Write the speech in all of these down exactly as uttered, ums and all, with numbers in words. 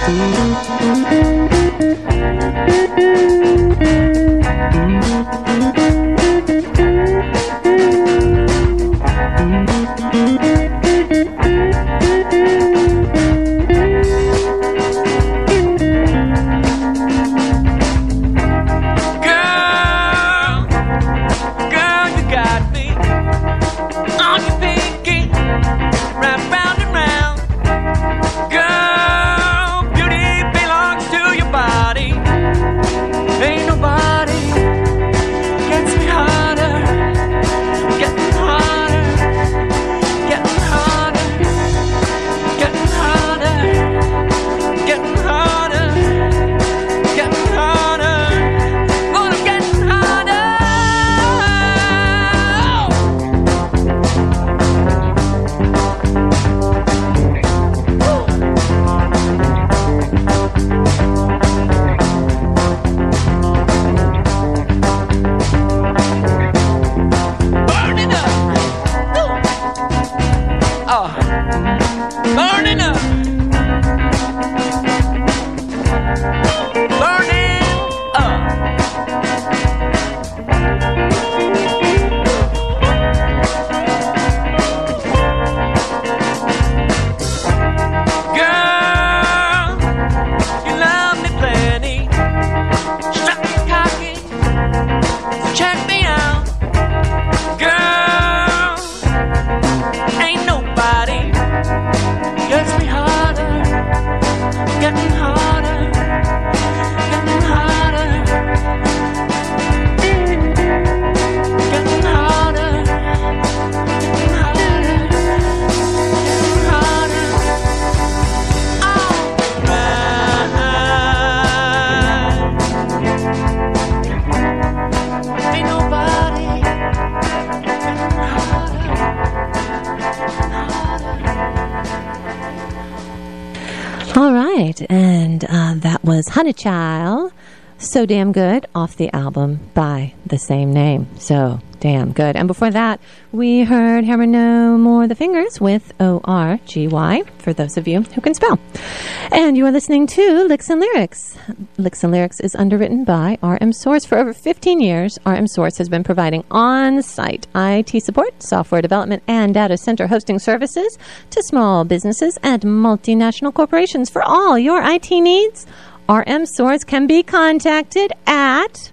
And uh, that was Honey Child, So Damn Good, off the album by the same name. So damn good. And before that, we heard Hammer No More The Fingers with O R G Y, for those of you who can spell. And you are listening to Licks and Lyrics. Licks and Lyrics is underwritten by R M Source. For over fifteen years, R M Source has been providing on-site I T support, software development, and data center hosting services to small businesses and multinational corporations. For all your I T needs, R M Source can be contacted at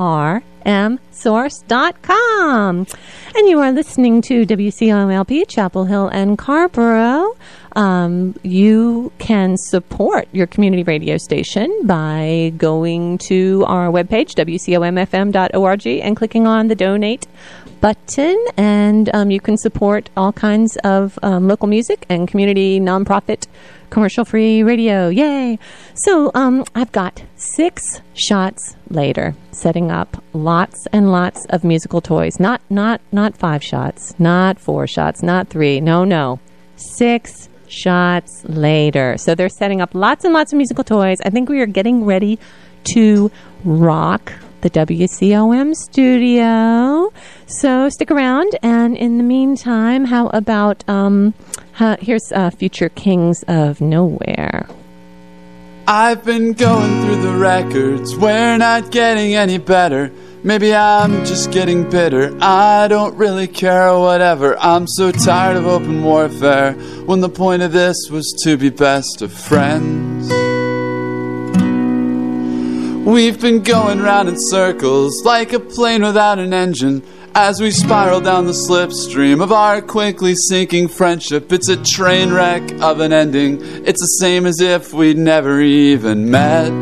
r m source dot com. And you are listening to W C O M L P, Chapel Hill and Carrboro. Um, you can support your community radio station by going to our webpage, w c o m f m dot org, and clicking on the donate button. And um, you can support all kinds of um, local music and community nonprofit commercial-free radio. Yay! So um, I've got six shots later, setting up lots and lots of musical toys. Not not not five shots, not four shots, not three. No, no. Six shots later. So they're setting up lots and lots of musical toys. I think we are getting ready to rock the W C O M studio. So stick around. And in the meantime, how about... Um, Uh, here's uh, Future Kings of Nowhere. I've been going through the records, we're not getting any better. Maybe I'm just getting bitter, I don't really care, whatever. I'm so tired of open warfare, when the point of this was to be best of friends. We've been going round in circles, like a plane without an engine, as we spiral down the slipstream of our quickly sinking friendship. It's a train wreck of an ending. It's the same as if we'd never even met.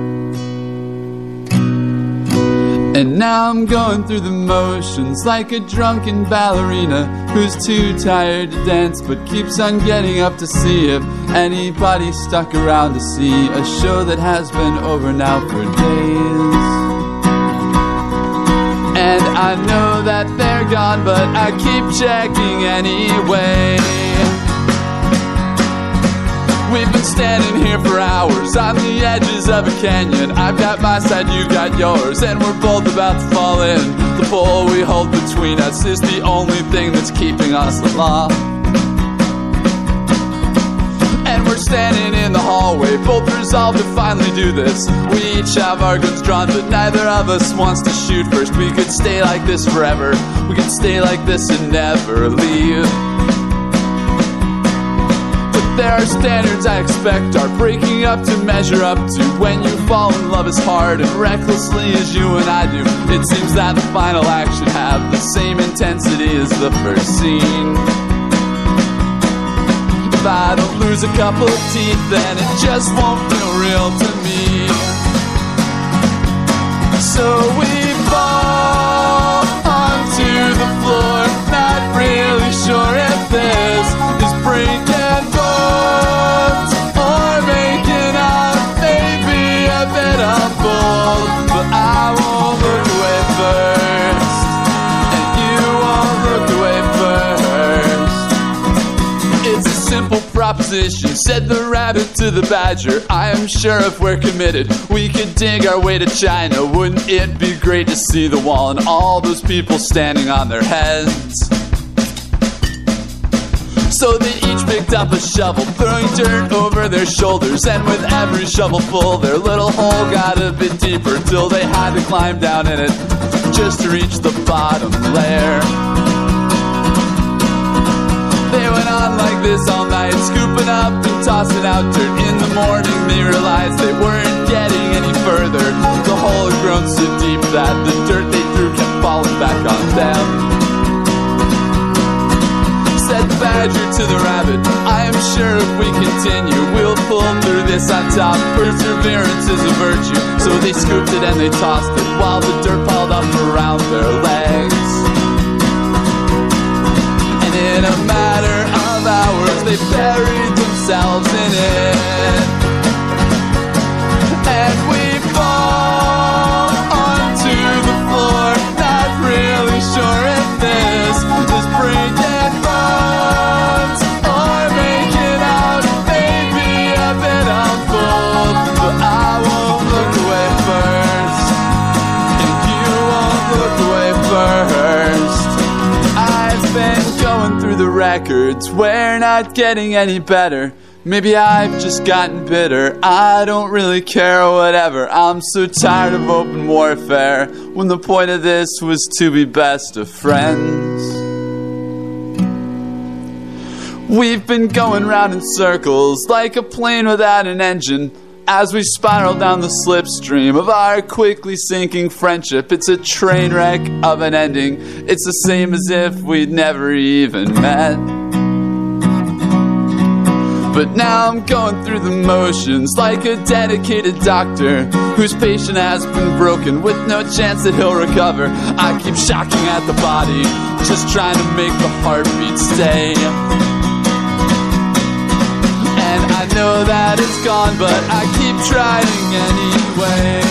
And now I'm going through the motions like a drunken ballerina who's too tired to dance but keeps on getting up to see if anybody's stuck around to see a show that has been over now for days. And I know that they're gone, but I keep checking anyway. We've been standing here for hours on the edges of a canyon. I've got my side, you've got yours, and we're both about to fall in. The pole we hold between us is the only thing that's keeping us alive. And we're standing in the hallway, both resolved to finally do this. We each have our guns drawn, but neither of us wants to shoot first. We could stay like this forever. We could stay like this and never leave. But there are standards I expect are breaking up to measure up to. When you fall in love as hard and recklessly as you and I do, it seems that the final act should have the same intensity as the first scene. If I don't lose a couple of teeth, then it just won't feel real to me. So we fall onto the floor, not really sure if this is breaking bones or making up, maybe a bit of both. But I won't look away first, and you won't look away first. It's a simple proposition, said the rabbit to the badger. I am sure if we're committed, we could dig our way to China. Wouldn't it be great to see the wall and all those people standing on their heads? So they each picked up a shovel, throwing dirt over their shoulders, and with every shovelful their little hole got a bit deeper, till they had to climb down in it just to reach the bottom layer. They went on like this all night, scooping up and tossing out dirt. In the morning they realized they weren't getting any further. The hole had grown so deep that the dirt they threw kept falling back on them. Said the badger to the rabbit, I am sure if we continue, we'll pull through this on top. Perseverance is a virtue. So they scooped it and they tossed it, while the dirt piled up around their legs. And in a matter of hours, they buried themselves in it. And we fall onto the floor, not really sure if this is breaking bones or making out, maybe a bit of both. But I won't look away first, and you won't look away first. I've been going through the records, we're not getting any better. Maybe I've just gotten bitter, I don't really care, whatever. I'm so tired of open warfare, when the point of this was to be best of friends. We've been going round in circles, like a plane without an engine, as we spiral down the slipstream of our quickly sinking friendship. It's a train wreck of an ending, it's the same as if we'd never even met. But now I'm going through the motions like a dedicated doctor whose patient has been broken with no chance that he'll recover. I keep shocking at the body, just trying to make the heartbeat stay. And I know that it's gone, but I keep trying anyway.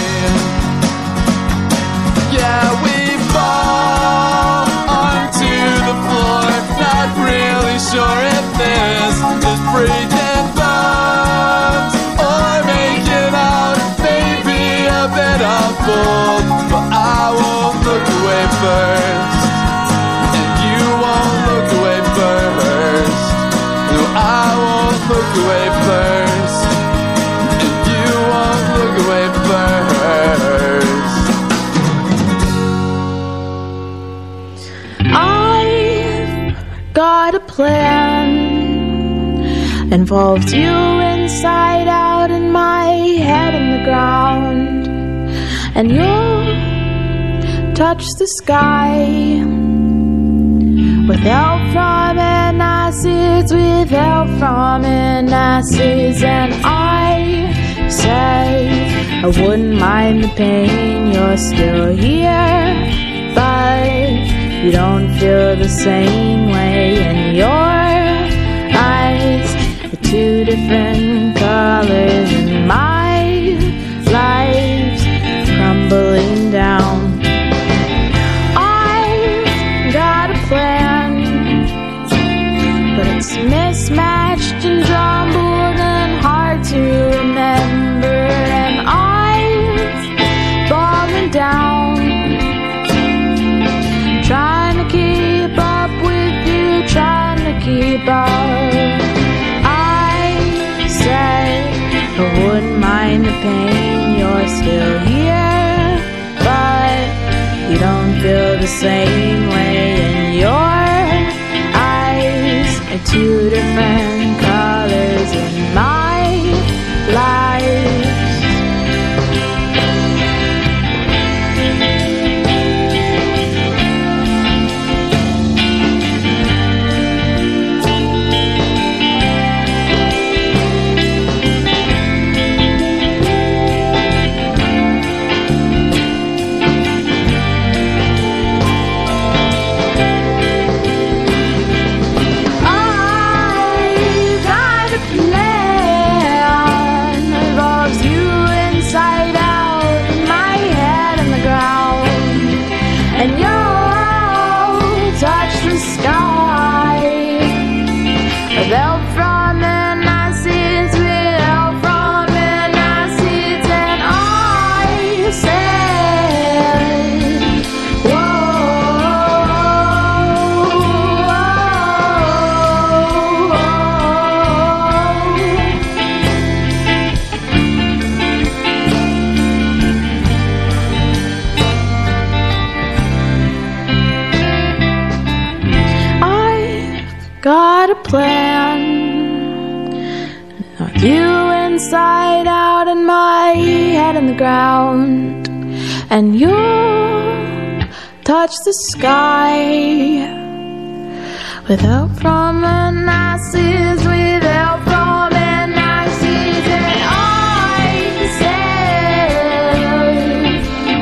Yeah, we fall onto the floor, not really sure if this is breaking bones or making out, maybe a bit of both. But I won't look away first, and you won't look away first. No, I won't look away first, and you won't look away first. I've got a plan, involves you inside out and my head in the ground, and you'll touch the sky with help from antacids, with help from antacids. And I said I wouldn't mind the pain, you're still here, but you don't feel the same way, and your eyes are two different colors, and my life's crumbling down. I've got a plan, but it's mismatched and jumbled and hard to remember, and I've fallen down, trying to keep up with you, trying to keep up. I I wouldn't mind the pain, you're still here, but you don't feel the same way in your eyes. Are two different colors in my life. Got a plan. You inside out and my head in the ground, and you touch the sky without promises, without promises, and I said,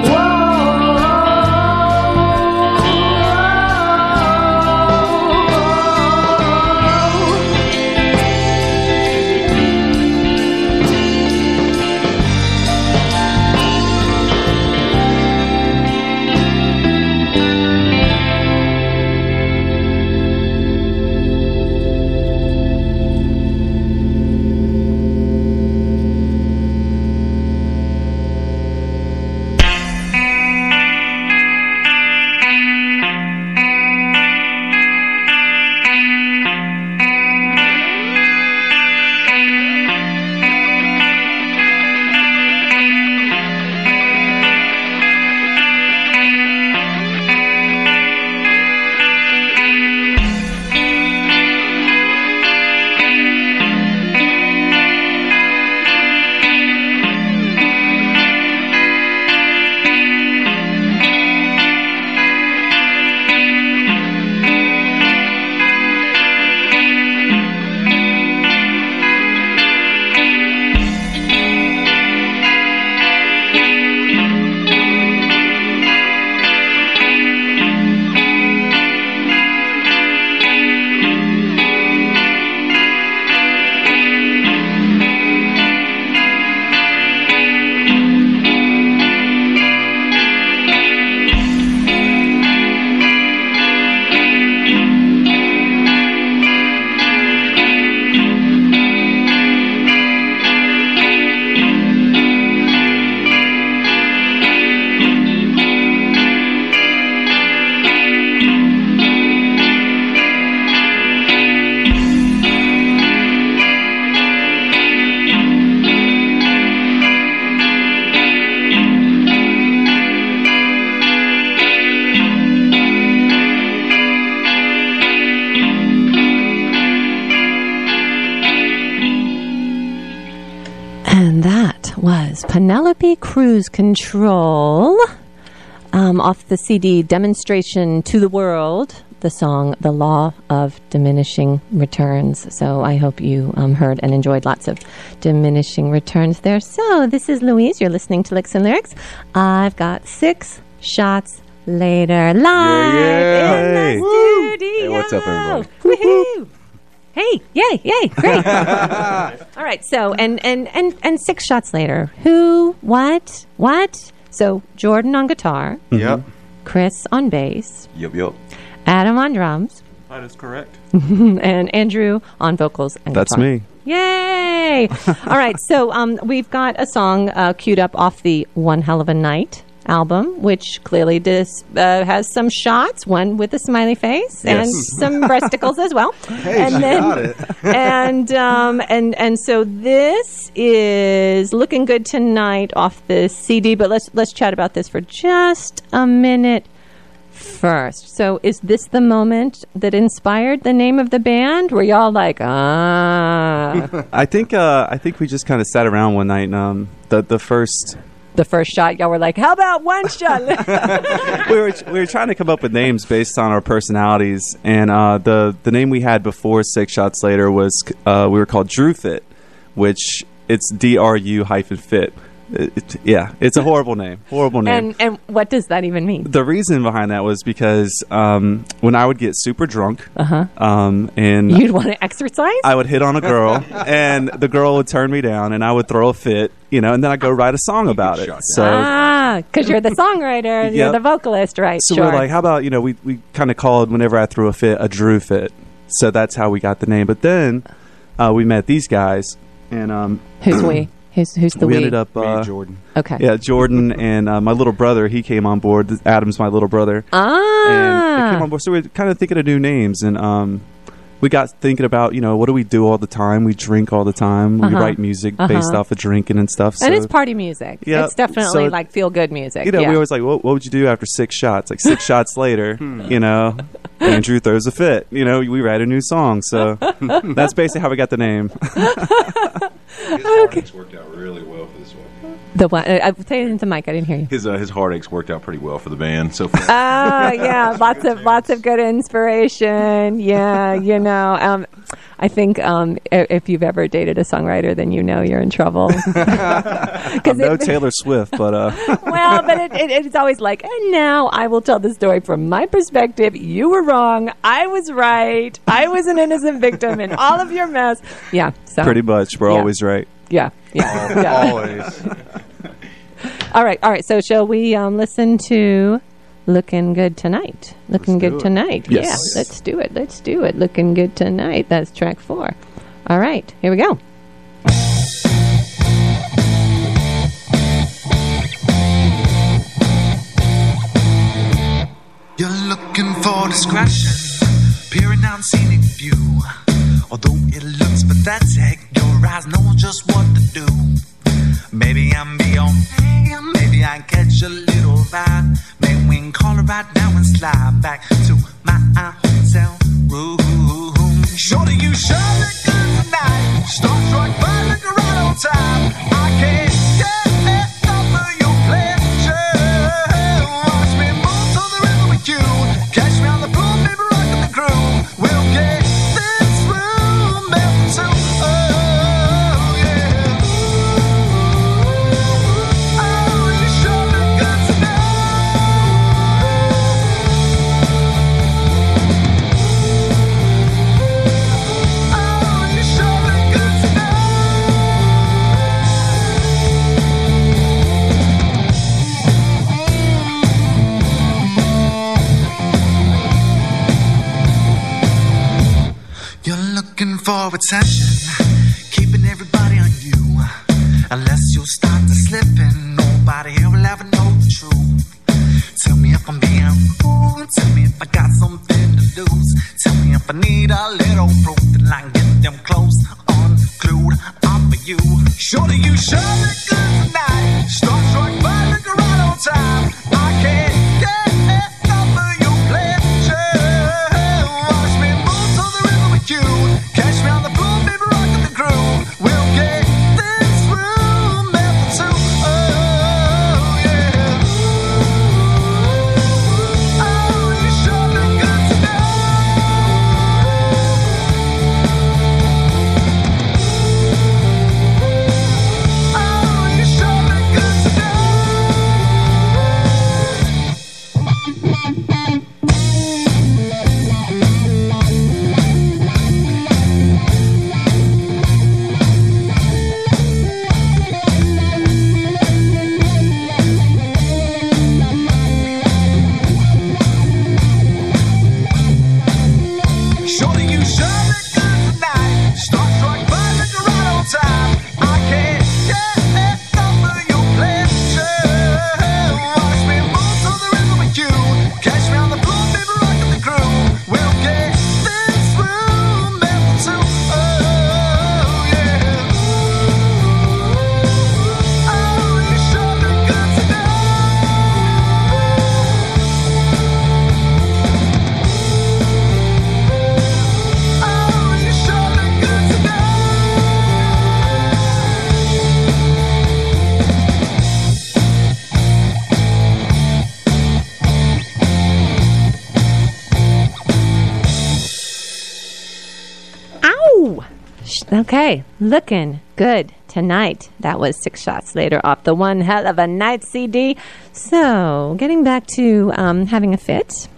Penelope Cruise Control, um, off the C D Demonstration to the World, the song The Law of Diminishing Returns. So I hope you um, heard and enjoyed lots of diminishing returns there. So this is Louise. You're listening to Licks and Lyrics. I've got six shots later, live yeah, in yeah. the Woo. studio. Hey, what's up, everybody? Woohoo! Hey, yay, yay, great. All right, so, and, and, and, and six shots later. Who, what, what? So, Jordan on guitar. Yep. Chris on bass. Yep, yep. Adam on drums. That is correct. And Andrew on vocals and That's guitar. me. Yay! All right, so um, we've got a song uh, queued up off the One Hell of a Night album, which clearly dis, uh, has some shots, one with a smiley face Yes. and some breasticles as well. Hey, and she got it. and um, and and so this is Looking Good Tonight off the C D. But let's let's chat about this for just a minute first. So, is this the moment that inspired the name of the band? Were y'all like, ah? I think uh, I think we just kind of sat around one night and um, the the first The first shot, y'all were like, how about one shot? we were we were trying to come up with names based on our personalities, and uh, the the name we had before Six Shots Later was uh, we were called Drew Fit, which it's D R U hyphen fit. It, it, yeah, it's a horrible name. Horrible name. and and what does that even mean? The reason behind that was because um, when I would get super drunk, Uh-huh. um, and You'd want to exercise? I would hit on a girl, and the girl would turn me down, and I would throw a fit, you know, and then I'd go write a song about it. shot So, ah, because you're the songwriter, you're Yep. the vocalist, right? so sure. we're like, how about, you know, we, we kind of called whenever I threw a fit a Drew fit. So that's how we got the name. But then uh, we met these guys, and um, Who's we? Who's, who's the we we? ended up, Me and uh, Jordan. Okay. yeah, Jordan and uh, my little brother, he came on board. Adam's my little brother. Ah. And they came on board. So we were kind of thinking of new names, and um, we got thinking about, you know, what do we do all the time? We drink all the time. We Uh-huh. write music Uh-huh. based off of drinking and stuff. So, and it's party music. Yeah, It's definitely so- like feel good music. you know, yeah. we always like, what, what would you do after six shots? Like six shots later, you know, Andrew throws a fit. You know, we write a new song. So that's basically how we got the name. His heartaches worked out really well for this one. the one. Uh, uh, say it into the mic. I didn't hear you. His uh, his heartaches worked out pretty well for the band so far. Ah, yeah, lots of lots of good inspiration. Yeah, you know, um, I think um, i- if you've ever dated a songwriter, then you know you're in trouble. I'm no Taylor Swift, but uh, Well, but it, it, it's always like, and now I will tell the story from my perspective. You were wrong. I was right. I was an innocent victim in all of your mess. Yeah, so pretty much, we're Yeah. always right. yeah, yeah, yeah. Always. All right, all right. So shall we um, listen to Looking Good Tonight? Looking Let's do Good it. Tonight. Yes. Yeah, let's do it. Let's do it. Looking Good Tonight. That's track four. All right, here we go. You're looking for discretion, peering down scenic view. Although it looks pathetic, your eyes know just what to do. Maybe I'm beyond, maybe I catch a little vibe. Maybe we can call it right now and slide back to my hotel room. Shorty, you sure look good tonight. Starstruck by looking right on time. I can't get enough of your pleasure. Watch me move to the rhythm with you. Catch me on the floor, baby, rockin' the groove. We'll get this room built too. Oh, yeah. Oh, you sure look good tonight. Oh, you sure look good tonight. You're looking for attention, keeping everybody on you. Unless you start to slipping, nobody here will ever know the truth. Tell me if I'm being rude, tell me if I got something to lose. Tell me if I need a little proof that I can get them close, unglued, I'm for you. Shorty, you sure look good tonight. Starstruck by looking right on time. I can't get enough of your pleasure. Watch me move to the rhythm with you. Catch me on the floor, baby, rockin' the groove. We'll get this room built for two. Oh, yeah. Oh, you sure look good tonight. Oh, Okay, looking good tonight. That was Six Shots Later off the One Hell of a Night C D. So, getting back to um, having a fit.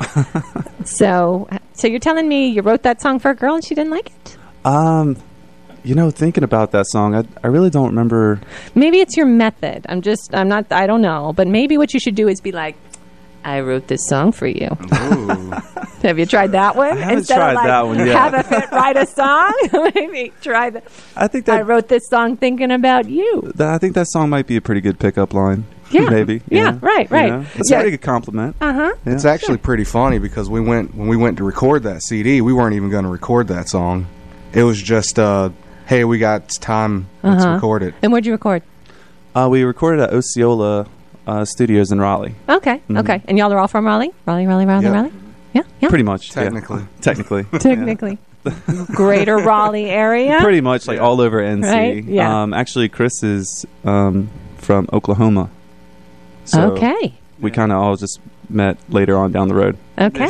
so, so you're telling me you wrote that song for a girl and she didn't like it? Um, you know, thinking about that song, I I really don't remember. Maybe it's your method. I'm just, I'm not, I don't know. But maybe what you should do is be like, I wrote this song for you. Have you tried that one? I haven't Instead tried of like, that one yet. have a fit, write a song? Maybe try that. I think that I wrote this song thinking about you. that- I think that song might be a pretty good pickup line. Yeah. Maybe. Yeah, right, right. You know? It's Yeah. a pretty good compliment. Uh-huh. Yeah. It's actually pretty funny because we went when we went to record that C D, we weren't even going to record that song. It was just, uh, hey, we got time, let's Uh-huh. record it. And where'd you record? Uh, we recorded at Osceola uh, Studios in Raleigh. Okay, Mhm. okay. And y'all are all from Raleigh? Raleigh, Raleigh, Raleigh, Yeah. Raleigh? Yeah, yeah. Pretty much. yeah. Technically. Technically. Technically. Greater Raleigh area? Pretty much like all over N C. Right, yeah. Um, actually, Chris is um, from Oklahoma. So Okay. we kind of all just met later on down the road. Okay.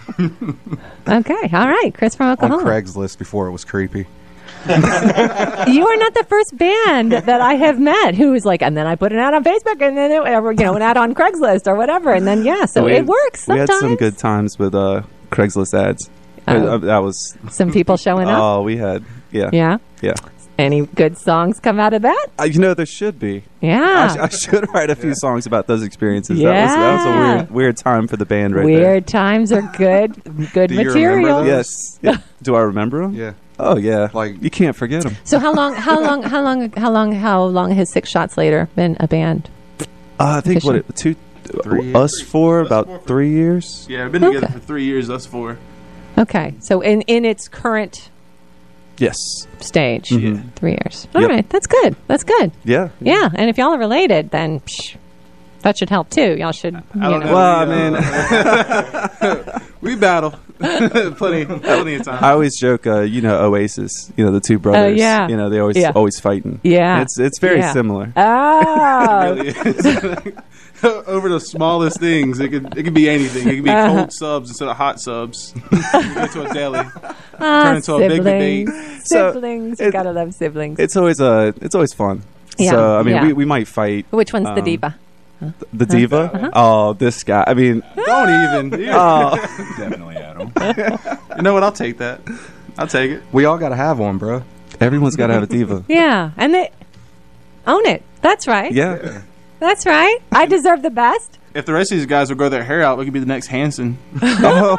Okay. All right. Chris from On Oklahoma. Craigslist before it was creepy. You are not the first band that I have met who is like, and then I put an ad on Facebook, and then it, or, you know, an ad on Craigslist or whatever, and then yeah, so We it had- works. We Sometimes had some good times with uh, Craigslist ads. Oh. Uh, that was Some people showing up. oh, we had yeah Yeah. yeah. Any good songs come out of that? Uh, you know there should be. Yeah. I, sh- I should write a few songs about those experiences. That was that was a Yeah. weird weird time for the band right Weird times are good. Good Do you material. remember there. Yes. Yeah. Do I remember them? Yeah. Oh yeah. Like- you can't forget them. So how long? How long? How long? How long? How long has Six Shots Later been a band? Uh, I think what it, two Three us for Us about four for- three years. Yeah, we've been together Okay. for three years, us four. Okay, so in in its current Yes. stage, Mhm. three years. All Yep. right, that's good. That's good. Yeah. Yeah, and if y'all are related, then psh, that should help too. Y'all should. You I don't know. know. Well, I Yeah. mean, We battle plenty, plenty of time. I always joke, uh, you know, Oasis, you know, the two brothers. yeah. You know, they always Yeah. always fighting. Yeah. It's it's very Yeah. similar. Oh, Really is. Over the smallest things, it could it could be anything. It could be Uh-huh. cold subs instead of hot subs. You go to a deli. ah, Turn into a big siblings. debate. So, siblings, you it- gotta love siblings. It's always uh, it's always fun. Yeah, So I mean, yeah. we, we might fight Which one's the um, diva? the diva. Oh, this guy. I mean, Don't even. oh, Definitely Adam. You know what? I'll take that. I'll take it. We all got to have one, bro. everyone's got to have a diva. Yeah, and they own it. That's right. Yeah. That's right. I deserve the best. If the rest of these guys will grow their hair out, we could be the next Hanson. Oh,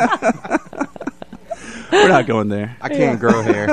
we're not going there. I can't grow hair.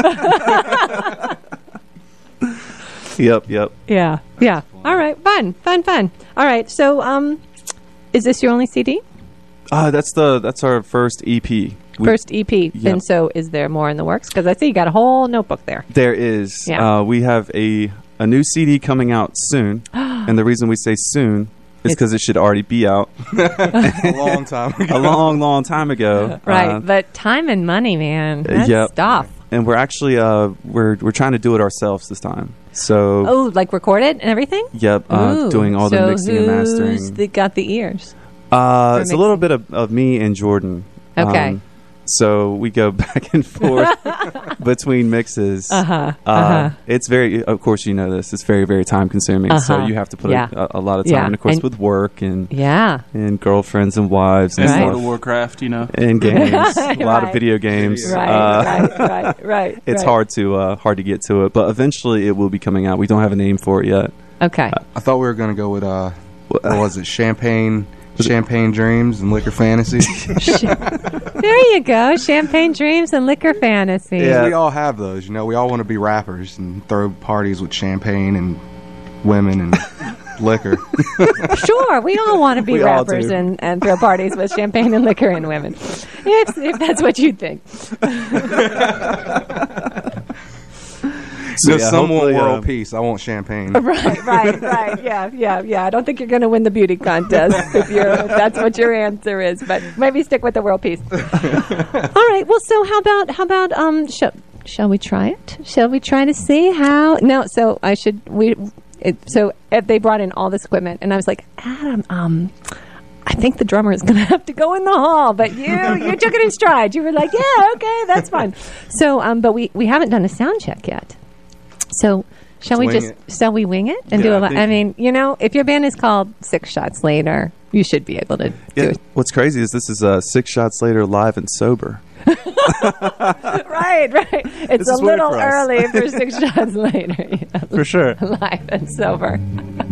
Yep, yep. Yeah, yeah. All right, fun, fun, fun. All right, so um, is this your only C D? Uh, that's the that's our first E P. We- First E P. Yep. And so is there more in the works? Because I see you got a whole notebook there. There is. Yeah. Uh, we have a a new C D coming out soon, and the reason we say soon is because it should already be out A long time ago. a long, long time ago. Right, Uh, but time and money, man. That's yep. stuff. and we're actually uh we're we're trying to do it ourselves this time. So Oh, like record it and everything? yep, uh, Ooh. doing all the So mixing and who's mastering. the, got the ears? Uh, for it's a little bit of, of me and Jordan. Okay. Um, so we go back and forth between mixes. Uh-huh, Uh, uh-huh. It's very, of course, you know this. It's very, very time consuming. So Uh-huh. you have to put Yeah. a, a lot of time, Yeah. and of course, And- with work and Yeah. and girlfriends and wives and And Right. World of stuff, Warcraft, you know. and games, a lot of Right. video games. Right, Uh, right, right, right. It's right. hard to uh, hard to get to it, but eventually it will be coming out. We don't have a name for it yet. Okay. I thought we were going to go with, uh, what was it, Champagne Champagne Dreams and Liquor Fantasy? There you go. Champagne dreams and liquor fantasy. Yeah. We all have those, you know. We all want to be rappers and throw parties with champagne and women and liquor. Sure, we all want to be We all rappers do. and, and throw parties with champagne and liquor and women. If, if that's what you think. So yeah, some want hopefully, world uh, peace. I want champagne. Right, right, right. Yeah, yeah, yeah. I don't think you're going to win the beauty contest if, you're, if that's what your answer is, but maybe stick with the world peace. All right. Well, so how about, how about, um, shall, shall we try it? Shall we try to see how? No, so I should, we, it, so if they brought in all this equipment and I was like, Adam, um, I think the drummer is going to have to go in the hall, but you you took it in stride. You were like, yeah, okay, that's fine. So, um, but we, we haven't done a sound check yet. So, shall Let's we wing just it. shall we wing it and Yeah, do a I li- think- I mean, you know, if your band is called Six Shots Later, you should be able to do Yeah, it. what's crazy is this is uh, Six Shots Later live and sober. Right, right. It's This a is weird little for us. early for Six Shots Later. You know, For sure. live and sober.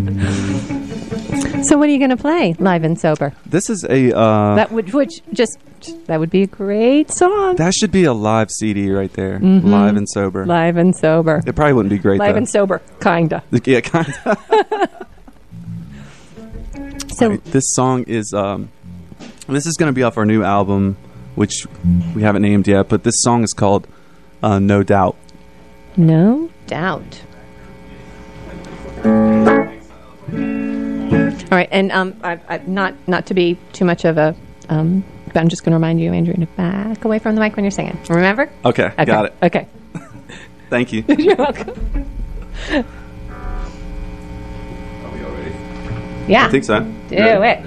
So, what are you going to play live and sober? This is a uh, That would, which just that would be a great song. that should be a live C D right there, Mhm. live and sober. Live and sober. It probably wouldn't be great Live though. and sober, kinda. Yeah, kind of. So, This song is um, this is going to be off our new album, which we haven't named yet. But this song is called uh, "No Doubt." no doubt. All right, and um, I, I, not not to be too much of a, um, but I'm just going to remind you, Andrew, to back away from the mic when you're singing. Remember? Okay, Okay. got it. Okay. Thank you. You're welcome. Yeah. I think so. Do it.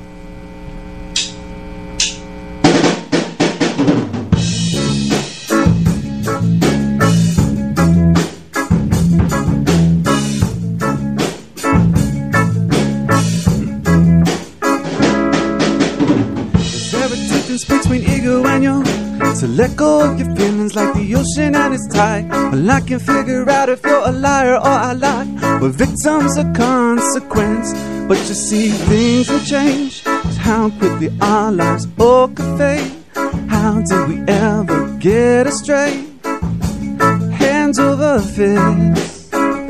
Is there a difference between ego and your to let go of your feelings like the ocean and its tide? Well, I can figure out if you're a liar or I lie. We're victims of consequence, but you see things will change. Just how quickly our lives all could fade. How did we ever get astray? Hands over fists,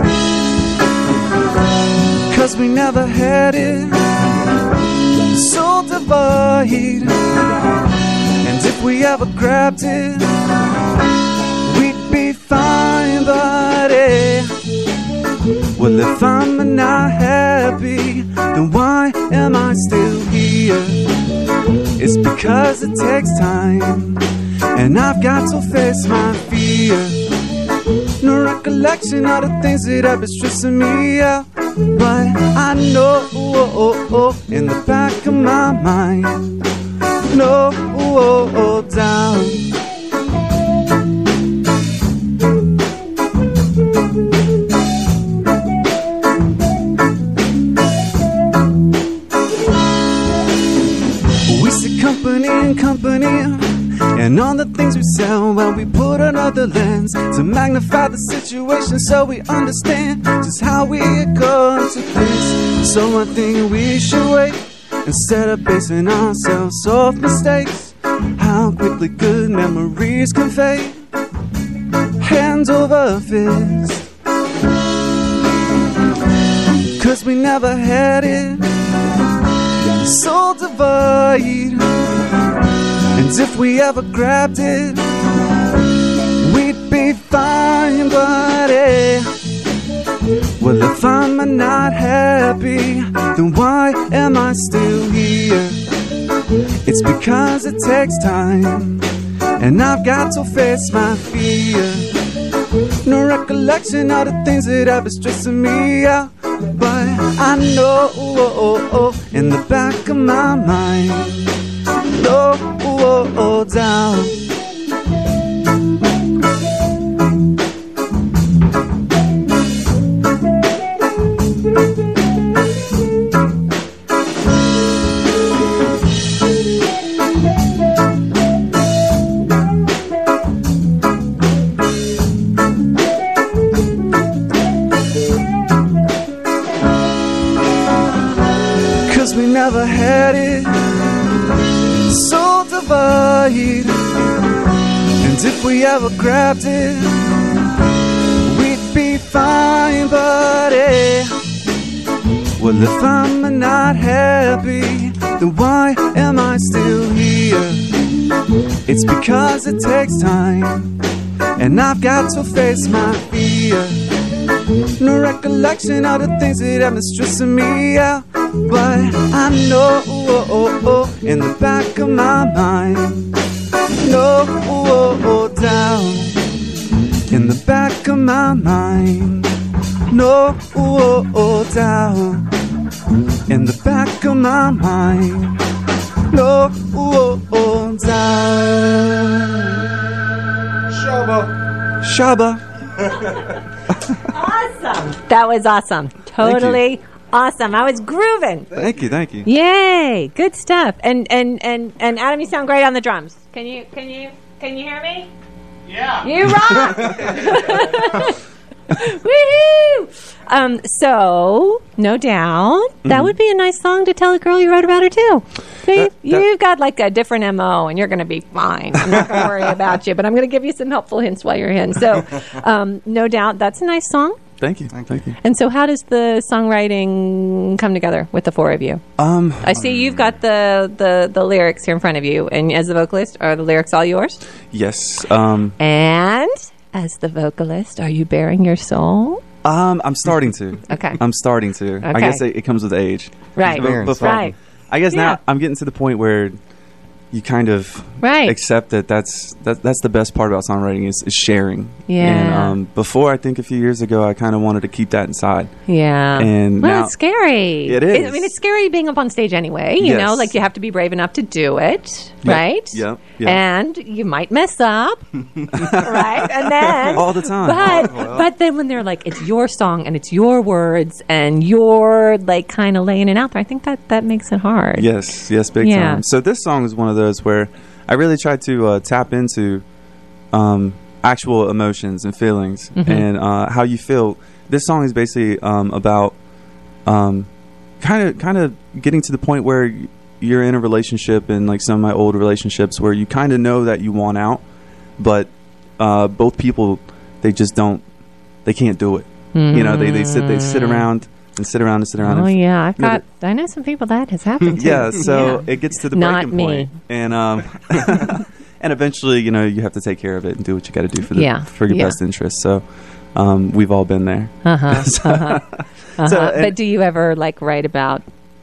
'cause we never had it. So divide, and if we ever grabbed it, we'd be fine, buddy. Well, if I'm not happy, then why am I still here? It's because it takes time, and I've got to face my fear. No recollection of the things that have been stressing me out, but I know in the back of my mind, no doubt. We see company and company, and all the things we sell, well, we put another lens to magnify the situation so we understand just how we come to this. So I think we should wait instead of basing ourselves off mistakes. How quickly good memories can fade. Hands over fist, 'cause we never had it. So divide, and if we ever grabbed it, we'd be fine, buddy. Well, if I'm not happy, then why am I still here? It's because it takes time, and I've got to face my fear. No recollection of the things that have been stressing me out, but I know in the back of my mind, no doubt. We never had it, so divide, and if we ever grabbed it, we'd be fine, buddy. Well, if I'm not happy, then why am I still here? It's because it takes time, and I've got to face my fear. No recollection of the things that have been stressing me out, but I know in the back of my mind, no doubt. In the back of my mind, no doubt. in the back of my mind. No, oh, oh, Shaba. Shaba. Awesome. That was awesome. Totally awesome. I was grooving. Thank you, thank you. Yay. Good stuff. And and and and Adam, you sound great on the drums. Can you can you can you hear me? Yeah. You rock. Woohoo! Um, so, no doubt, that Mm-hmm. would be a nice song to tell a girl you wrote about her too. See, That- that- you've got like a different M O, and you're going to be fine. I'm not going to worry about you, but I'm going to give you some helpful hints while you're in. So, um, no doubt, that's a nice song. Thank you, thank you. And so, how does the songwriting come together with the four of you? Um, I see you've got the, the, the lyrics here in front of you, and as the vocalist, are the lyrics all yours? yes. Um, And as the vocalist, are you bearing your soul? um, I'm starting to. Okay. I'm starting to. I Okay. guess it, it comes with age. Right. Bearing Before- soul. Right. I guess Yeah. now I'm getting to the point where you kind of Right. accept that that's that, that's the best part about songwriting is, is sharing. Yeah. And um, before, I think a few years ago, I kind of wanted to keep that inside. Yeah. And well, now- it's scary. It I is. mean, it's scary being up on stage anyway. You Yes. know, like you have to be brave enough to do it, Yep. right? Yep. Yep. And you might mess up, right? And then All the time. But but then when they're like, it's your song and it's your words and you're like kind of laying it out there, I think that that makes it hard. Yes, yes, big Yeah. time. So this song is one of those where I really tried to uh, tap into um, actual emotions and feelings Mhm. and uh, how you feel. This song is basically um, about kind of kind of getting to the point where y- you're in a relationship, and like some of my old relationships where you kind of know that you want out, but uh, both people, they just don't, they can't do it. You know, they, they sit they sit around and sit around and sit around. Oh and yeah, I've you know, got. I know some people that has happened to. yeah, so Yeah. it gets to the Not breaking me. point, and um, and eventually, you know, you have to take care of it and do what you got to do for the Yeah, for your yeah. best interest. So, um, we've all been there. Uh huh. Uh-huh. Uh-huh. So, and- but do you ever like write about?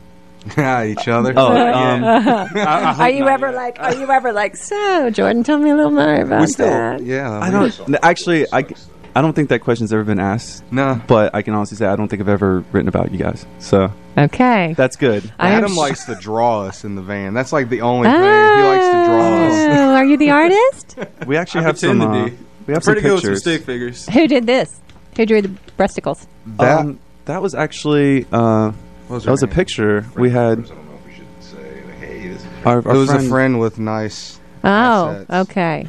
Each other. Oh, um, Are you ever like? Are you ever like? So, Jordan, tell me a little more about we still, that. yeah. I don't n- actually. I, I don't think that question's ever been asked, No. but I can honestly say I don't think I've ever written about you guys. So Okay. that's good. I am Adam sh- likes to draw us in the van. That's like the only thing. He likes to draw us. Oh, are you the artist? We actually I have some. pretend Uh, to be. we have Pretty some good with some pictures. stick figures. Who did this? Who drew the breasticles? That um, that was actually uh, was, that was a picture we had. I don't know if we should say, like, hey, this Our, It our was friend, a friend with nice. Oh, Assets. okay.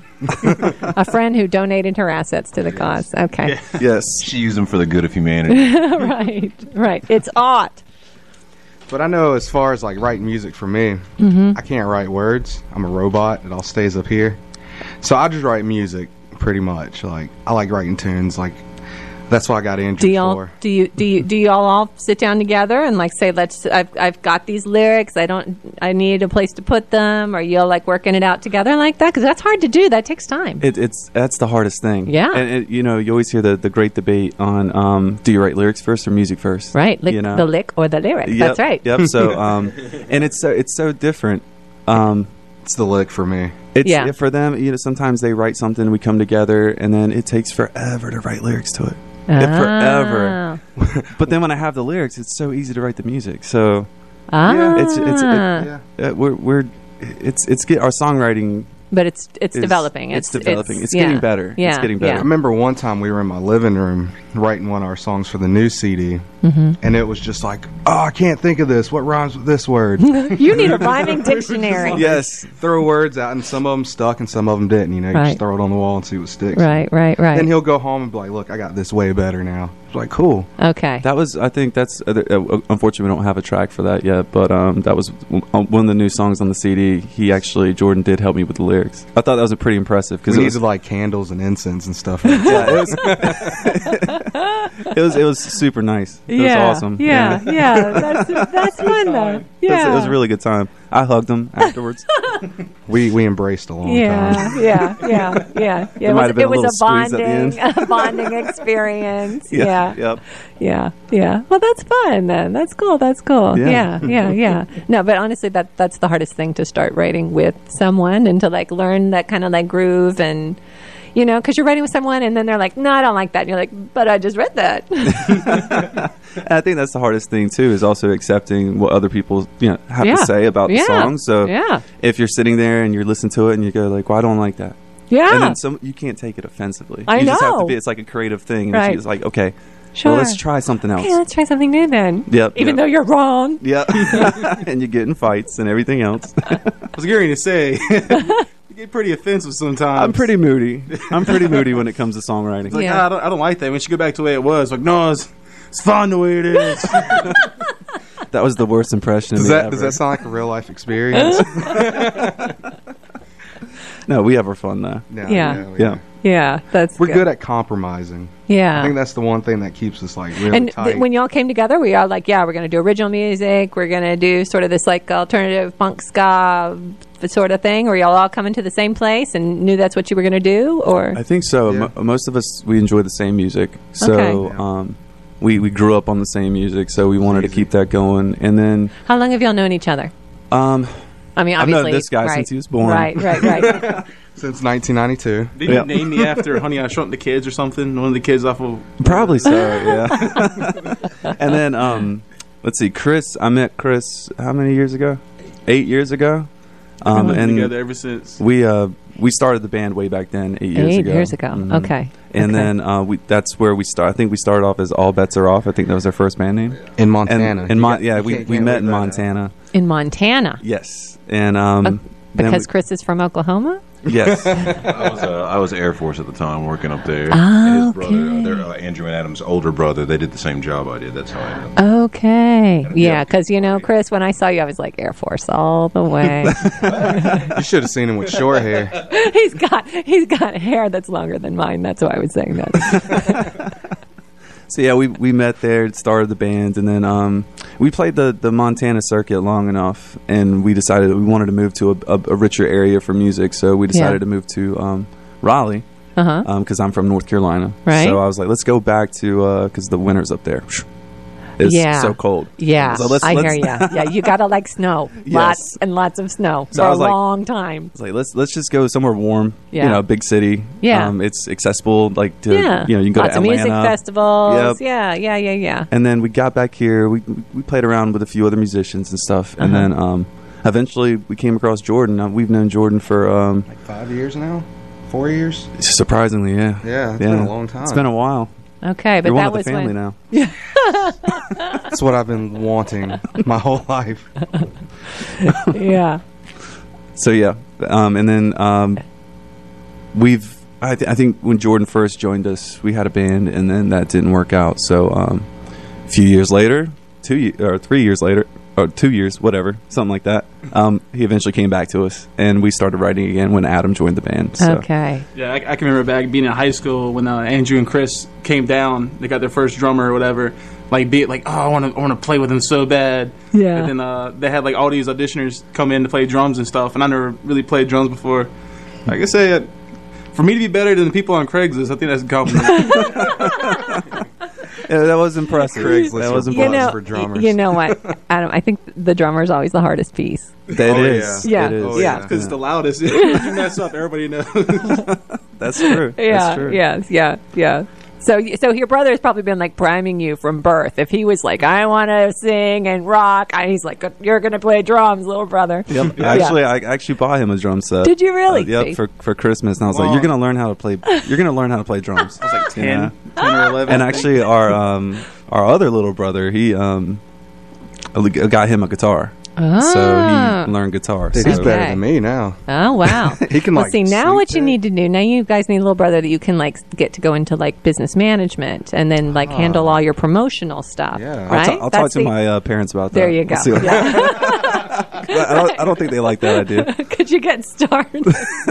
A friend who donated her assets to the cause. Okay. Yes. she used them for the good of humanity. right. Right. It's art. But I know as far as like writing music for me, Mm-hmm. I can't write words. I'm a robot. It all stays up here. So I just write music pretty much. Like I like writing tunes. Like that's what I got injured Do y'all for. do you do you do y'all all sit down together and like say let's I've I've got these lyrics I don't I need a place to put them, or y'all like working it out together like that, because that's hard to do, that takes time. It, it's that's the hardest thing. Yeah. and it, you know, you always hear the, the great debate on um, do you write lyrics first or music first? Right, lick, You know? the lick or the lyric. Yep, That's right. Yep. So, um, and it's so it's so different. Um, It's the lick for me. it's Yeah. for them. You know, sometimes they write something, we come together, and then it takes forever to write lyrics to it. It forever. Ah. But then when I have the lyrics, it's so easy to write the music. So Ah. it's it's it, Yeah. uh, we're we're it's it's get our songwriting. But it's it's is- developing. It's, developing. It's, getting yeah. better. Yeah. It's getting I better. Yeah. remember one time we were in my living room writing one of our songs for the new C D, Mm-hmm. and it was just like, oh, I can't think of this. What rhymes with this word? You need a rhyming dictionary. Yes. Throw words out, and some of them stuck, and some of them didn't. You know, you Right. just throw it on the wall and see what sticks. Right, right, right. Then he'll go home and be like, "Look, I got this way better now." It's like, cool. Okay. That was, I think that's, uh, uh, unfortunately, we don't have a track for that yet, but um, that was w- uh, one of the new songs on the C D. He actually, Jordan did help me with the lyrics. I thought that was a pretty impressive because We it needed was, like candles and incense and stuff. yeah, it was, it was, it was super nice. It yeah, was awesome. Yeah, And yeah. That's that's fun though. it, was, Yeah. it was a really good time. I hugged him afterwards. we we embraced a long Yeah, time. yeah, yeah, yeah. yeah. It might was, have been it a was little a squeeze at the bonding, end. a bonding experience. Yeah, Yep. yeah, yeah. Well, that's fun then. That's cool. That's cool. Yeah. Yeah, yeah, yeah. No, but honestly, that that's the hardest thing, to start writing with someone and to like learn that kind of like groove, and you know, because you're writing with someone and then they're like, no, I don't like that. And you're like, but I just read that. And I think that's the hardest thing too, is also accepting what other people, you know, have Yeah. to say about Yeah. the song. So Yeah. if you're sitting there and you're listening to it and you go like, "Well, I don't like that," Yeah. and then some, you can't take it offensively. I you just have know. to be. It's like a creative thing. And Right. It's like, okay, Sure. well, let's try something else. Okay, let's try something new then. Yep, Even yep. though you're wrong. Yeah, and you get in fights and everything else. I was going to say, you get pretty offensive sometimes. I'm pretty moody. I'm pretty moody when it comes to songwriting. It's like, Yeah. ah, I, don't, I don't like that. When she go back to the way it was, like, no, it's, it's fine the way it is. That was the worst impression of Does me that ever. does that sound like a real life experience? No, we have our fun though. No, Yeah. we Yeah. are. Yeah, that's We're good at compromising. Yeah. I think that's the one thing that keeps us like really and tight. th- when y'all came together, we all like, yeah, we're going to do original music. We're going to do sort of this like alternative punk ska sort of thing. Or y'all all coming to the same place and knew that's what you were going to do? Or I think so. Yeah. Mo- most of us, we enjoy the same music. So Okay. um, we, we grew up on the same music, so we wanted to keep that going. And then how long have y'all known each other? um, I mean, I've obviously, known this guy right. since he was born. Right, right, right. Since nineteen ninety-two. Did you Yeah. name me after Honey, I Shrunk the Kids or something? One of the kids off of... Probably so, yeah. And then, um, let's see, Chris, I met Chris how many years ago? Eight years ago. Um, We've been and together ever since. we uh, we started the band way back then, eight years Eight ago. years ago. Mhm. Okay. And Okay. then uh, we that's where we start. I think we started off as All Bets Are Off. I think that was our first band name. In And, Montana. in You Mon- got- yeah, you we, can't- we can't met leave in that out. Montana. In Montana. Yes, and um, then Because we- Chris is from Oklahoma? yes, I was uh, I was Air Force at the time, working up there. Ah, And his brother, okay. uh, their, uh, Andrew and Adam's older brother, they did the same job I did. That's how I know. Okay. Yeah, Yeah. because, you know, Chris, when I saw you, I was like, Air Force all the way. You should have seen him with short hair. he's got he's got hair that's longer than mine. That's why I was saying that. So yeah, we we met there, started the band, and then um, we played the, the Montana circuit long enough, and we decided that we wanted to move to a, a, a richer area for music. So we decided Yeah. to move to um, Raleigh Uh-huh. because I'm from North Carolina. Right. So I was like, let's go back to because the winter's up there. It's Yeah. so cold. Yeah, So let's- I let's- hear you. Yeah, you gotta like snow, Yes. lots and lots of snow So for I a was like- long time. It's like let's let's just go somewhere warm. Yeah. You know, big city. Yeah. Um, it's accessible. Like to, Yeah, you know, you can go lots to of Atlanta. music festivals. Yep. Yeah, yeah, yeah, yeah. And then we got back here. We we played around with a few other musicians and stuff. And Uh-huh. then um, eventually we came across Jordan. Uh, we've known Jordan for um, Like five years now? Four years? surprisingly, yeah, Yeah, it's been a long time. It's been a while. Okay, but You're one that of the was family when. now. That's what I've been wanting my whole life. Yeah. So yeah, um, and then um, we've. I, th- I think when Jordan first joined us, we had a band, and then that didn't work out. So um, a few years later, two ye- or three years later, or two years, whatever, something like that. Um, he eventually came back to us, and we started writing again when Adam joined the band. So. Okay. Yeah, I, I can remember back being in high school when uh, Andrew and Chris came down. They got their first drummer or whatever. Like, be it like, oh, I want to, I want to play with him so bad. Yeah. And then uh, they had like all these auditioners come in to play drums and stuff, and I never really played drums before. Like I say, uh, for me to be better than the people on Craigslist, I think that's a compliment. Yeah, that was impressive. Craigslist that was for You impressive. know, for drummers. y- you know what, Adam? I think the drummer is always the hardest piece. That Oh, is. yeah. It is. Oh, Yeah. Because it's the loudest. If you mess up, everybody knows. That's true. Yeah. That's true. Yes. Yeah. Yeah. So, y- so your brother has probably been like priming you from birth. If he was like, "I want to sing and rock," and he's like, "You're going to play drums, little brother." Yep. Yeah. Actually, I actually bought him a drum set. Did you really? Uh, yep. See? For for Christmas, and I was like, Wow. "You're gonna learn how to play. You're gonna learn how to play drums." I was like ten, Yeah. ten or eleven. And I think. actually, our um our other little brother, he um I got him a guitar, Oh. so he learned guitar. Dude, so he's better Okay. than me now. Oh wow! He can, well, like, see now sleep what you there. need to do. Now you guys need a little brother that you can like get to go into like business management and then like handle all your promotional stuff. Yeah. I'll right. I'll, ta- I'll talk That's to the- my uh, parents about that. There you go. We'll see what- Yeah. I don't. I don't think they like that idea. Could you get started?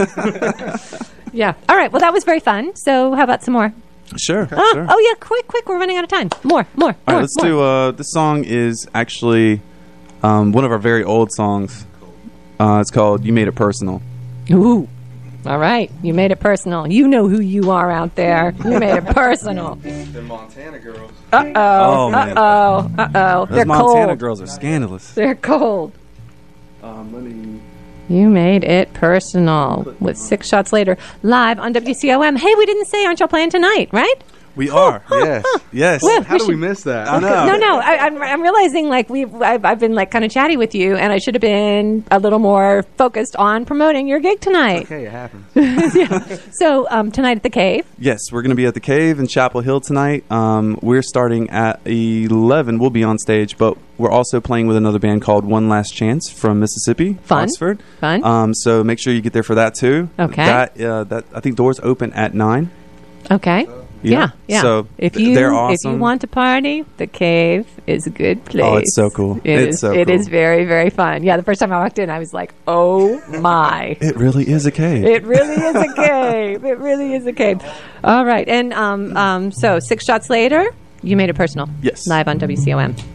Yeah. All right. Well, that was very fun. So, how about some more? Sure. Oh, Sure. oh yeah, quick, quick. We're running out of time. More, more, All more. right, let's more. do. Uh, this song is actually um, one of our very old songs. Uh, it's called "You Made It Personal." Ooh. All right. You made it personal. You know who you are out there. You made it personal. The Montana girls. Uh oh. Oh, Uh man. oh. Uh oh. Those They're Montana cold. girls are scandalous. They're cold. Um, let me. You made it personal with Six Shots Later live on W C O M. Hey, we didn't say, aren't y'all playing tonight, right? We are. Yes. Yes. Well, How we do we should- miss that? I know. No, no. I, I'm, I'm realizing like we've I've, I've been like kind of chatty with you, and I should have been a little more focused on promoting your gig tonight. Okay, it happens. So um, tonight at the Cave. Yes, we're going to be at the Cave in Chapel Hill tonight. Um, we're starting at eleven. We'll be on stage, but we're also playing with another band called One Last Chance from Mississippi, Fun. Oxford. Fun. Um, so make sure you get there for that too. Okay. That uh, that I think doors open at nine. Okay. Yeah, yeah. So if th- you they're if you awesome. want to party, the Cave is a good place. Oh, it's so cool. It It's is- so It cool. is very very fun. Yeah, the first time I walked in, I was like, oh my. It really is a cave. It really is a cave. It really is a cave. All right, and um, um, so six shots later, you made it personal. Yes. Live on W C O M.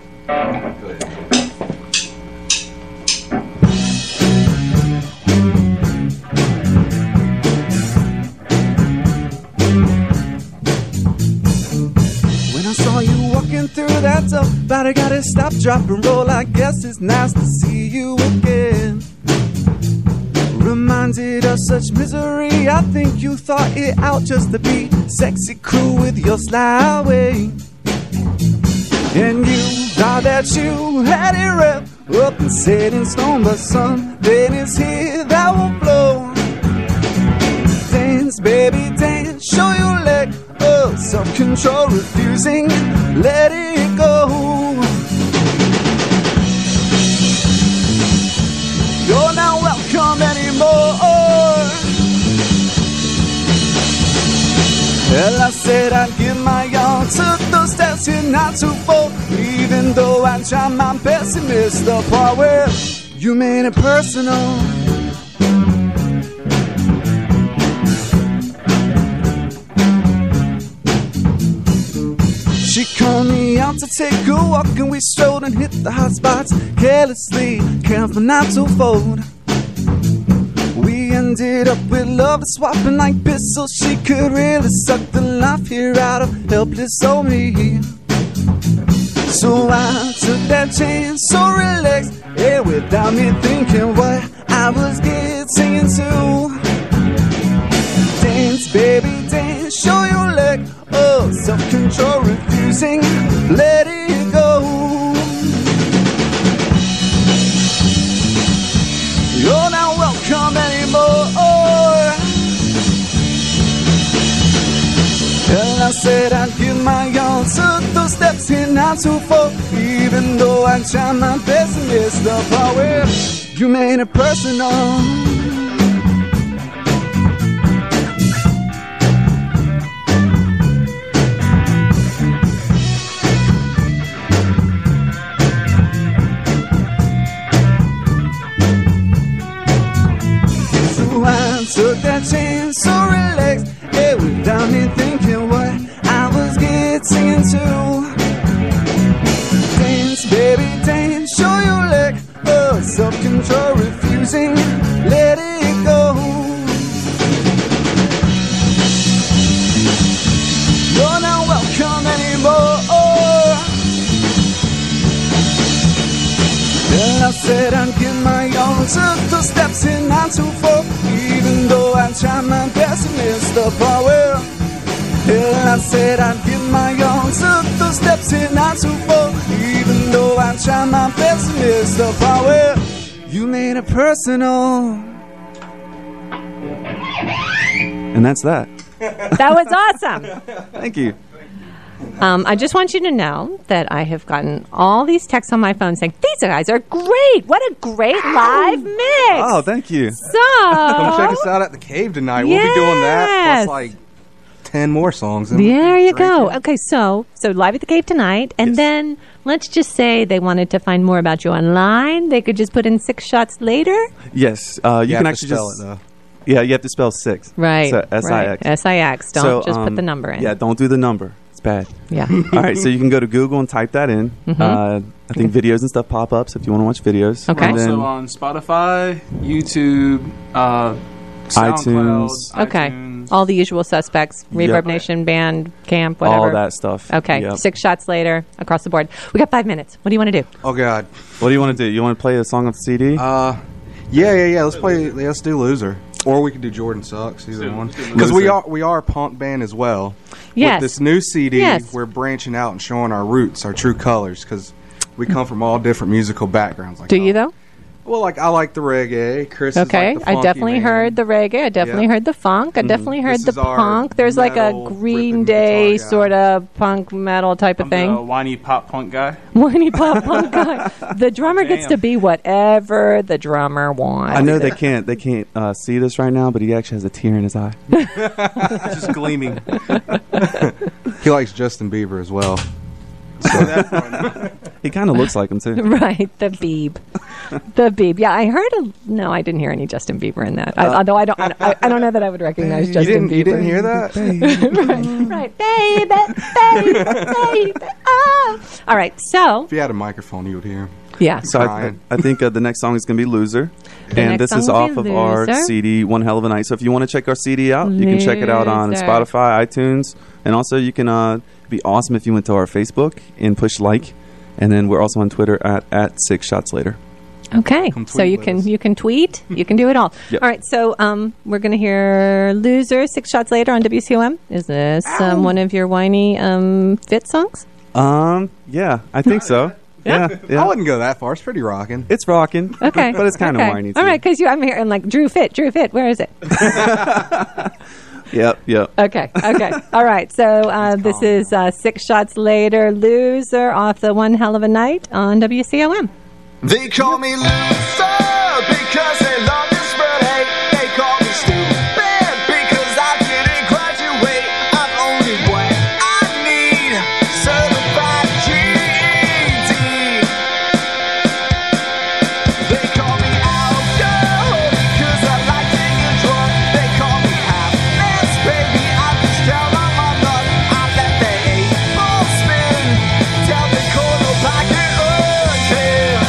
When I saw you walking through that door, but I gotta stop, drop, and roll. I guess it's nice to see you again. Reminded of such misery, I think you thought it out just to be sexy cool with your sly way. And you thought that you had it wrapped up and set in stone, but something is here that won't blow. Dance, baby, dance, show your leg, oh, self-control, refusing, let it go. You're not welcome anymore. Well, I said I'd give my all, took those steps here not to fall. Even though I tried my best and missed the part where you made it personal. She called me out to take a walk and we strolled and hit the hot spots carelessly, careful not to fold. We ended up with lovers swapping like pistols. She could really suck the life here out of helpless old me. So I took that chance, so relaxed, yeah, without me thinking what I was getting into. Dance, baby, dance, show your leg, oh, self-control, refusing, let it go. You're not welcome anymore. Well, I said I'd give my all, took those steps here not to fall. Even though I tried my best and missed the part where you made it personal. I took that chance, so relaxed, yeah, without me thinking what I was getting into. Dance, baby, dance, show your leg, oh, self-control, refusing, let it go. You're not welcome anymore. Well, I said I'd give my all, took the steps here not to fall. Even though I tried my best and missed the part where, well, I said I'd give my all, took the steps here not to fall. Even though I tried my best and missed the part where you made it personal. And that's that. That was awesome. Thank you. Um, I just want you to know that I have gotten all these texts on my phone saying, these guys are great. What a great live mix. Oh, thank you. So, Come check us out at the Cave tonight. We'll be doing that Yes. plus like ten more songs. And there you go. drinking. Okay, so so live at the Cave tonight, and Yes. then let's just say they wanted to find more about you online. They could just put in six shots later. Yes, uh, you, You can have actually to spell just it though. yeah, you have to spell six. Right. So S I X. Right. S I X. Don't So, just put um, the number in. Yeah, don't do the number. It's bad. Yeah. All right, so you can go to Google and type that in. Mhm. Uh, I think videos and stuff pop up, so if you want to watch videos. Okay. And We're then also on Spotify, YouTube, uh, SoundCloud, iTunes. Okay. iTunes. All the usual suspects. Reverb Yep. Nation, band, camp, whatever. all that stuff. Okay. Yep. Six shots later, across the board. We got five minutes. What do you want to do? Oh God. What do you want to do? You want to play a song off the C D? Uh, yeah, yeah, yeah. Let's play. Let's do Loser. Or we could do Jordan Sucks, either Let's do- one. let's do Because we Loser. are we are a punk band as well. Yes. With this new C D, Yes. we're branching out and showing our roots, our true colors, because we come from all different musical backgrounds. Like Do you, uh, though? Well, like I like the reggae. Chris Okay, is like the I funky definitely man. heard the reggae. I definitely Yeah. heard the funk. I definitely heard This the is our punk. There's like a metal Green ripping Day guitar guy. sort of punk metal type of I'm thing. the whiny pop punk guy. Whiny pop punk guy. The drummer gets Damn. to be whatever the drummer wants. I know they can't they can't uh, see this right now, but he actually has a tear in his eye. It's just gleaming. He likes Justin Bieber as well. He kind of looks like him too. Right, the Beeb, the Beeb. Yeah, I heard. A, no, I didn't hear any Justin Bieber in that. I, although I don't, I, I don't know that I would recognize You Justin didn't, Bieber. you didn't hear that? right, baby, baby, baby. Oh. All right, so If you had a microphone, you would hear him. yeah, So I, Crying. I think uh, the next song is going to be Loser. The and next this is song off will be of our Loser. C D, One Hell of a Night. So if you want to check our C D out, you can check it out on Loser. Spotify, iTunes. And also you can uh, be awesome if you went to our Facebook and push like. And then we're also on Twitter at, at Six Shots Later. okay. Come So tweet you with can us. you can tweet, you can do it all. Yep. All right, so um, we're gonna hear "Loser" Six Shots Later on W C O M. Is this um, one of your whiny um, fit songs? Um, yeah, I think so. Yeah, I yeah. wouldn't go that far. It's pretty rocking. It's rocking. Okay, But it's kind of okay. whiny too. All right, because I'm hearing like Drew Fit, Drew Fit. Where is it? Yep, yep. Okay, okay. All right. So uh, this calm is uh, Six Shots Later, Loser off the One Hell of a Night on W C O M. They call me loser because they love to spread hate. They call me stupid because I didn't graduate. I'm only what I need, certified G E D. They call me alcohol because I like to get drunk. They call me happiness, baby. I just count on my luck. I let the eight ball spin down the corner like an hurricane.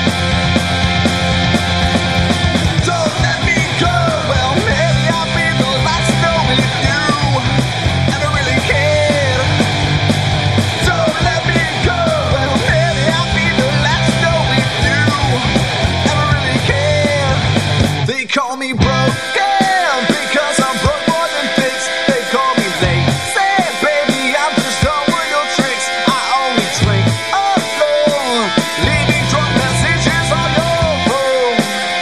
Don't let me go. Well, maybe I'll be the last to know if you ever really cared. Don't let me go. Well, maybe I'll be the last to know if you ever really cared. They call me broken because I'm broke more than fixed. They call me lazy, baby. I'm just done with your tricks. I only drink alone, leaving drunk messages on your phone.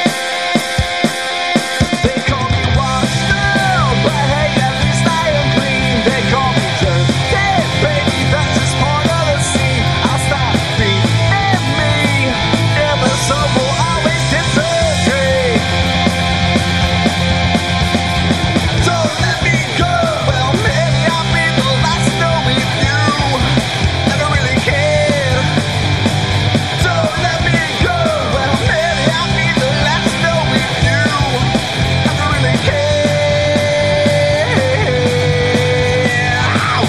They call me washed up, but hey, at least I am clean. They call me dirty, baby, that's just part of the scene. I'll stop being me, never so will always disagree. Don't let me go, well, maybe I'll be the last to know if you ever really cared. Don't let me go, well, maybe I'll be the last to know if you ever really cared. Ow!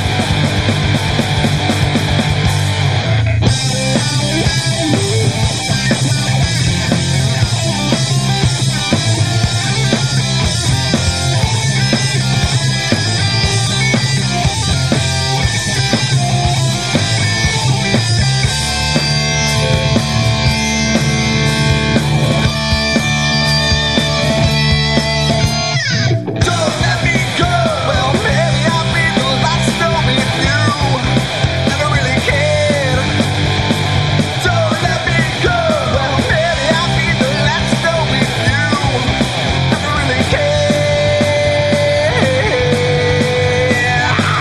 Don't let me go. Well, maybe I'll be the last to know if you ever really cared. Don't let me go. Well, maybe I'll be the last to know if you ever really cared. Ow!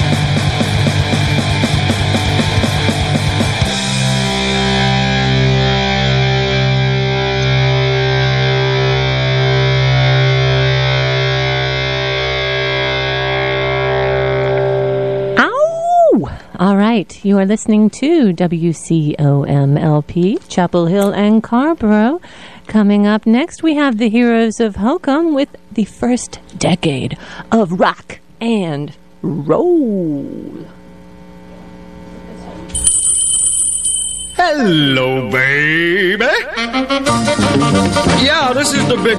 Ow! All right, you are listening to W C O M L P, Chapel Hill and Carborough. Coming up next, we have the Heroes of Hokum with the first decade of rock and roll. Hello, baby. Yeah, this is the big